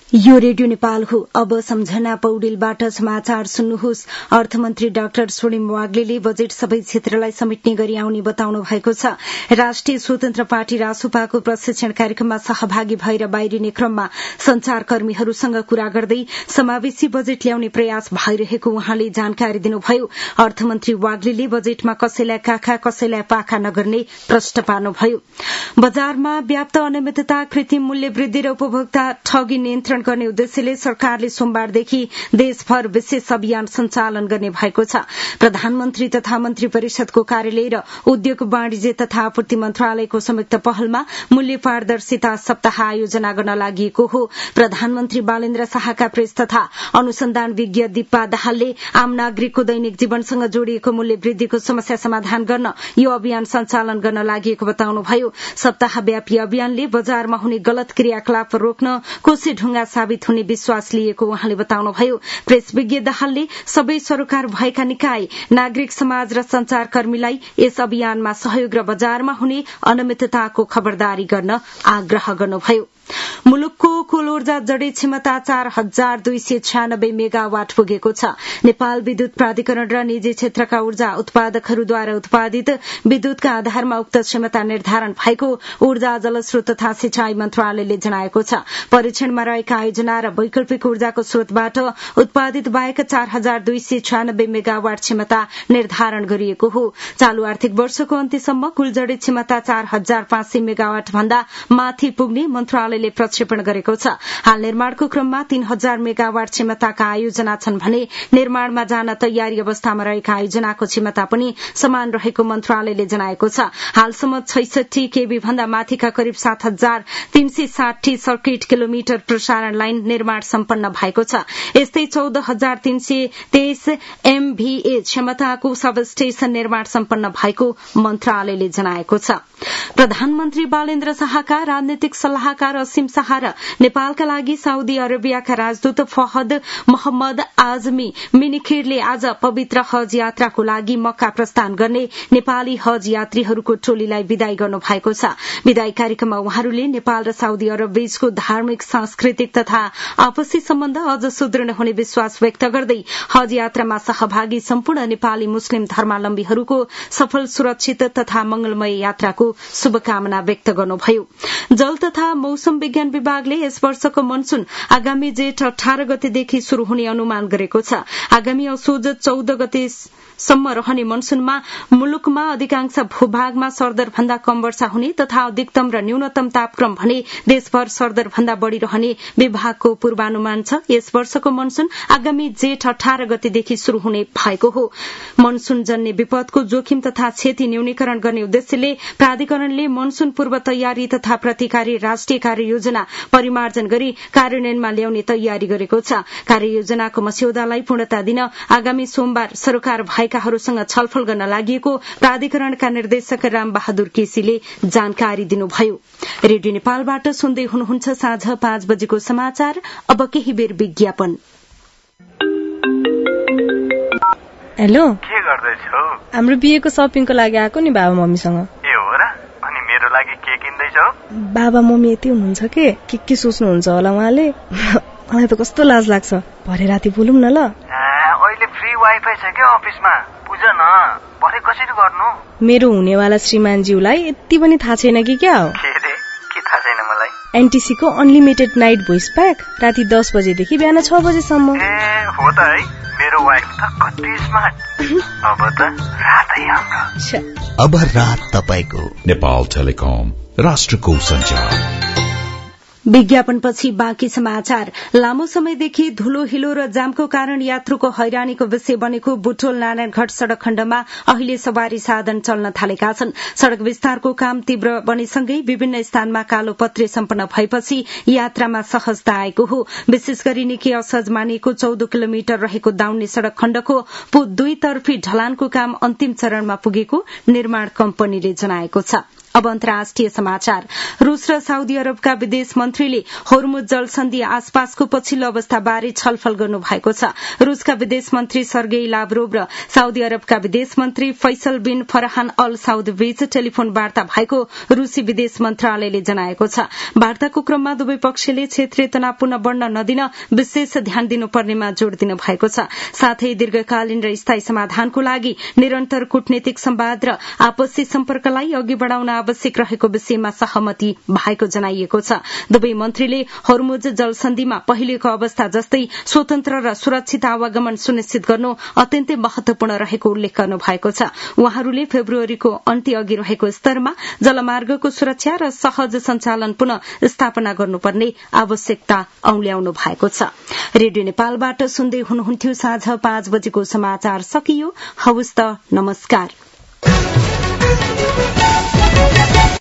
यो रेडियो नेपाल हो। अब सम्झना पौडेलबाट समाचार सुन्नुहोस्। अर्थमन्त्री डाक्टर स्वर्णिम वाग्लेले बजेट सबै क्षेत्रलाई समेट्ने गरी आउने बताउनु भएको छ। राष्ट्रिय स्वतन्त्र पार्टी रासुपाको प्रशिक्षण कार्यक्रममा सहभागी भएर बाहिरिने क्रममा संचारकर्मीहरूसँग कुरा गर्दै समावेशी बजेट ल्याउने प्रयास भइरहेको उहाँले जानकारी दिनुभयो। अर्थमन्त्री वाग्लेले बजेटमा कसैलाई काखा कसैलाई पाखा नगर्ने प्रश्न पार्नुभयो। बजारमा व्याप्त अनियमितता, कृत्रिम मूल्य वृद्धि र उपभोक्ता ठगी नियन्त्रण गर्ने उद्देश्यले सरकारले सोमबारदेखि देशभर विशेष अभियान सञ्चालन गर्ने भएको छ। प्रधानमन्त्री तथा मन्त्री परिषदको कार्यालय र उद्योग वाणिज्य तथा आपूर्ति मन्त्रालयको संयुक्त पहलमा मूल्य पारदर्शिता सप्ताह आयोजना गर्न लागि हो। प्रधानमन्त्री बालेन्द्र शाहका प्रेस तथा अनुसन्धान विज्ञ दिपा दाहालले आम नागरिकको दैनिक जीवनसँग जोडिएको मूल्य वृद्धिको समस्या समाधान गर्न यो अभियान सञ्चालन गर्न लागि बताउनुभयो। सप्ताहव्यापी अभियानले बजारमा हुने गलत क्रियाकलाप रोक्न कोसी ढुङ्गा साबित हुने विश्वास लिएको उहाँले बताउनुभयो। प्रेस विज्ञ दाहालले सबै सरोकार भएका निकाय, नागरिक समाज र संचारकर्मीलाई यस अभियानमा सहयोग र बजारमा हुने अनियमितताको खबरदारी गर्न आग्रह गर्नुभयो। मुलुकको कुल ऊर्जा जडी क्षमता 4296 मेगावाट पुगेको छ। नेपाल विद्युत प्राधिकरण र निजी क्षेत्रका ऊर्जा उत्पादकहरूद्वारा उत्पादित विद्युतका आधारमा उक्त क्षमता निर्धारण भएको ऊर्जा, जलस्रोत तथा सिंचाई मन्त्रालयले जनाएको छ। परीक्षणमा रहेका आयोजना र वैकल्पिक ऊर्जाको स्रोतबाट उत्पादित बाहेक 4296 मेगावाट क्षमता निर्धारण गरिएको हो। चालू आर्थिक वर्षको अन्त्यसम्म कुल जडी क्षमता 4500 मेगावाट भन्दा माथि पुग्ने मन्त्रालयले प्रक्षेपण गरेको छ। हाल निर्माणको क्रममा 3000 मेगावाट क्षमताका आयोजना छन् भने निर्माणमा जान तयारी अवस्थामा रहेका आयोजनाको क्षमता पनि समान रहेको मन्त्रालयले जनाएको छ। हालसम्म 66 केबी भन्दा माथिका करिब 7360 सर्किट किलोमिटर प्रसारण लाइन निर्माण सम्पन्न भएको छ। यस्तै 14323 एमभीए क्षमताको सब स्टेशन निर्माण सम्पन्न भएको मन्त्रालयले जनाएको छ। प्रधानमन्त्री बालेन्द्र शाहका राजनीतिक सल्लाहकार असीम शाह र नेपालका लागि साउदी अरेबियाका राजदूत फहद मोहम्मद आजमी मिनिखिरले आज पवित्र हज यात्राको लागि मक्का प्रस्थान गर्ने नेपाली हज यात्रीहरूको टोलीलाई विदाई गर्नु भएको छ। विदाई कार्यक्रममा उहाँहरूले नेपाल र साउदी अरब बीचको धार्मिक, सांस्कृतिक तथा आपसी सम्बन्ध अझ सुदृढ़ हुने विश्वास व्यक्त गर्दै हज यात्रामा सहभागी सम्पूर्ण नेपाली मुस्लिम धर्मावलम्बीहरूको सफल, सुरक्षित तथा मंगलमय यात्राको शुभकामना व्यक्त गर्नुभयो। जल तथा मौसम विज्ञान विभागले यस वर्षको मनसून आगामी जेठ 18 गतेदेखि शुरू हुने अनुमान गरेको छ। आगामी असोज 14 गतेसम्म रहने मनसूनमा मुलुकमा अधिकांश भूभागमा सरदर भन्दा कम वर्षा हुने तथा अधिकतम र न्यूनतम तापक्रम भने देशभर सरदर भन्दा बढ़ी रहने विभागको पूर्वानुमान छ। यस वर्षको मनसून आगामी जेठ 18 गतेदेखि शुरू हुने भएको हो। मनसून जन्य विपदको जोखिम तथा क्षति न्यूनीकरण गर्ने उद्देश्यले प्राधिकरणले मनसून पूर्व तयारी तथा प्रतिकारी राष्ट्रिय कार्ययोजना परिमार्जन गरी कार्यान्वयनमा ल्याउने तयारी गरेको छ। कार्ययोजनाको मस्यौदालाई पूर्णता दिन आगामी सोमबार सरकार भएकाहरूसँग छलफल गर्न लागि प्राधिकरणका निर्देशक राम बहादुर केसीले जानकारी दिनुभयो। रेडियो नेपालबाट सुन्दै हुनुहुन्छ साँझ 5 बजेको समाचार। अब केही बेर विज्ञापन। हेलो, के गर्दैछौ? हाम्रो बिहेको शपिङको लागि आएको नि बाबा मम्मीसँग। ए हो र? अनि मेरो लागि के किन्दैछौ? बाबा मम्मी यति हुनुहुन्छ के सोच्नुहुन्छ होला उहाँले। मलाई त कस्तो लाज लाग्छ। भरे राति बोलौँ न ल। अहिले फ्री वाइफाई छ के अफिसमा? बुझ न, भरे कसरी गर्नु? मेरो हुनेवाला श्रीमानज्यूलाई यति पनि थाहा छैन कि क्या हो? के थाहा छैन मलाई? एनटीसी को अनलिमिटेड नाइट भोइस प्याक राति 10 बजेदेखि बिहान 6 बजेसम्म। हो त है, मेरो वाइफ त कति स्मार्ट। अब त रातै हाम्रो। अब रात तपाईको। नेपाल टेलिकम, राष्ट्रको सञ्चार। विज्ञापनपछि बाँकी समाचार। लामो समयदेखि धुलो, हिलो र जामको कारण यात्रुको हैरानीको विषय बनेको बुटोल नारायणघाट सड़क खण्डमा अहिले सवारी साधन चल्न थालेका छन्। सड़क विस्तारको काम तीव्र बनेसँगै विभिन्न स्थानमा कालो पत्रे सम्पन्न भएपछि यात्रामा सहजता आएको हो। विशेष गरी निकै असहज मानिएको 14 किलोमिटर रहेको दाउन्ने सड़क खण्डको 2 तर्फी ढलानको काम अन्तिम चरणमा पुगेको निर्माण कम्पनीले जनाएको छ। अब अन्तर्राष्ट्रिय समाचार। रूस र साउदी अरबका विदेश मन्त्रीले होर्मुज जलसन्धि आसपासको पछिल्लो अवस्थाबारे छलफल गर्नु भएको छ। रूसका विदेश मन्त्री सर्गेई लाभरोभ र साउदी अरबका विदेश मन्त्री Faisal bin Farhan Al Saud बीच टेलिफोन वार्ता भएको रूसी विदेश मन्त्रालयले जनाएको छ। वार्ताको क्रममा दुवै पक्षले क्षेत्रीय तनावपूर्ण बढ्न नदिन विशेष ध्यान दिनुपर्नेमा जोड़ दिनु भएको छ। साथै दीर्घकालीन र स्थायी समाधानको लागि निरन्तर कूटनीतिक सम्वाद र आपसी सम्पर्कलाई अघि बढ़ाउन आवश्यक रहेको विषयमा सहमति भएको जनाइएको छ। दुवै मन्त्रीले होर्मुज जलसन्धिमा पहिलेको अवस्था जस्तै स्वतन्त्र र सुरक्षित आवागमन सुनिश्चित गर्नु अत्यन्तै महत्वपूर्ण रहेको उल्लेख गर्नु भएको छ। उहाँहरूले फेब्रुअरीको अन्त्य अघि रहेको स्तरमा जलमार्गको सुरक्षा र सहज सञ्चालन पुनः स्थापना गर्नुपर्ने आवश्यकता औल्याउनु भएको छ। रेडियो नेपालबाट सुन्दै हुनुहुन्थ्यो साँझ 5 बजेको समाचार सकियो। हवस् त, नमस्कार।